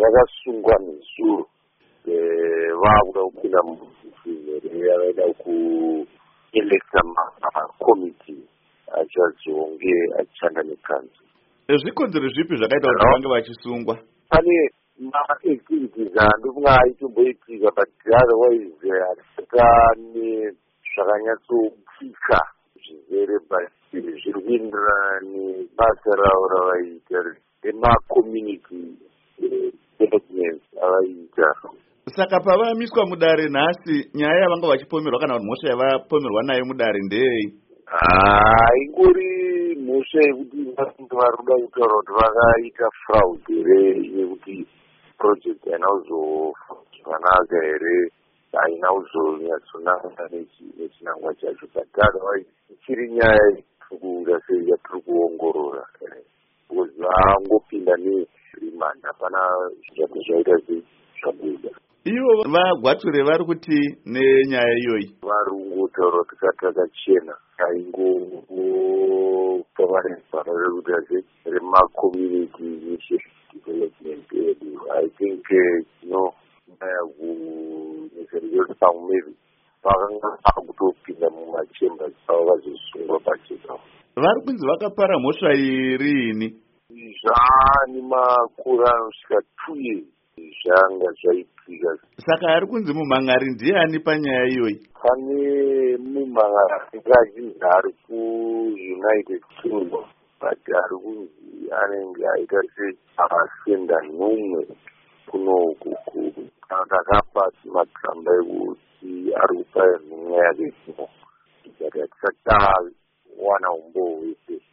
vakasungwa nezuro vakuda kupinda yavaida kuelekta makomiti achazonge achishanda nekanzu. Zvikonzero zvipi zvakaita kuti vange vachisungwa? Pane ma-activities andofunga aitomboitika, but otherwise hatane zvakanyatsopfika zvizere, but zviri kuenderana nebasa ravo ravaita rema-community development avaita. Saka pavamiswa mudare nhasi, nyaya yavanga vachipomerwa kana mhosva yavapomerwa nayo mudare ndeyei? Ingori mhosva yekuti vanhu varikuda kutaura kuti vakaita fraud here, yekuti project haina kuzozvanaka here, haina kuzonyatsonaka nechinangwa chacho, but otherwise ichiri nyaya yekuda sei yatiri kuongorora, because vangopinda neremand, hapana zvati zvaita zvabuda. Ivo vagwature vari kuti nenyaya iyoyi vari kungotaura kuti katakachena aingopa vanezvano rekuti rema-community initiative development edu. I think nyaya kuneserikoti pamwe maybe vakanga vakutopinda mumachambers avo vazosungwa pachezavo. Vari kunzi vakapara mhosva iyi riini? Zvani makore anosvika 2 years zvanga zvaitika. Saka ari kunzi mumhangari ndiani panyaya iyoyi? Pane mumhangari achinzi ari kuUnited Kingdom, but ari kunzi anenge aita seakasenda nhumwe kunoku akapa matsamba ekuti ari kupa nhumwe yake but hatisati tawana umboo